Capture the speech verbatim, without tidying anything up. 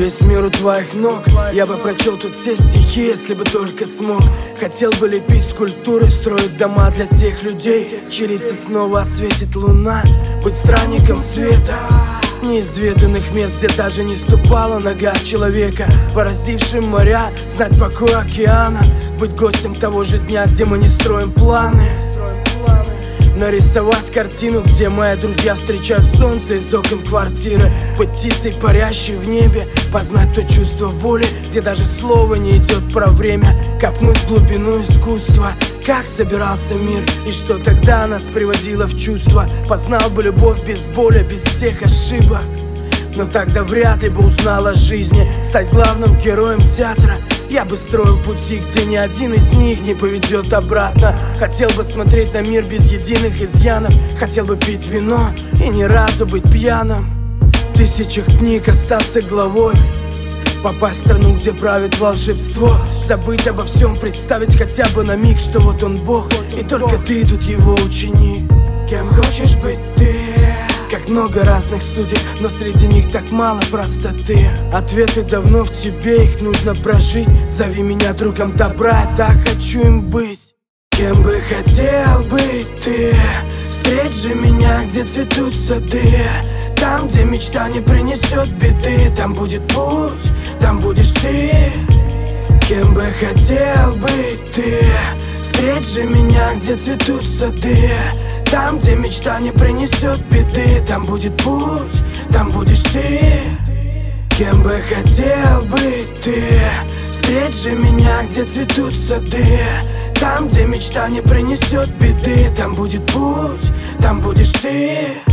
Весь мир у твоих ног. Я бы прочел тут все стихи, если бы только смог. Хотел бы лепить скульптуры, строить дома для тех людей, чьи лица снова осветит луна. Быть странником света неизведанных мест, где даже не ступала нога человека, бороздившим моря, знать покой океана. Быть гостем того же дня, где мы не строим планы. Нарисовать картину, где мои друзья встречают солнце из окон квартиры. Быть птицей, парящей в небе, познать то чувство воли, где даже слово не идет про время. Копнуть в глубину искусства, как собирался мир и что тогда нас приводило в чувство. Познал бы любовь без боли, без всех ошибок, но тогда вряд ли бы узнал о жизни. Стать главным героем театра, я бы строил пути, где ни один из них не поведет обратно. Хотел бы смотреть на мир без единых изъянов. Хотел бы пить вино и ни разу быть пьяным. В тысячах книг остаться главой, попасть в страну, где правит волшебство. Забыть обо всем, представить хотя бы на миг, что вот он Бог, и только ты тут его ученик. Кем хочешь быть ты? Как много разных судеб, но среди них так мало простоты. Ответы давно в тебе, их нужно прожить. Зови меня другом добра, я так хочу им быть. Кем бы хотел быть ты? Встреть же меня, где цветут сады. Там, где мечта не принесет беды. Там будет путь, там будешь ты. Кем бы хотел быть ты? Встреть же меня, где цветут сады. Там, где мечта не принесет беды. Там будет путь, там будешь ты. Кем бы хотел быть ты? Встреть же меня, где цветут сады. Там, где мечта не принесет беды. Там будет путь, там будешь ты.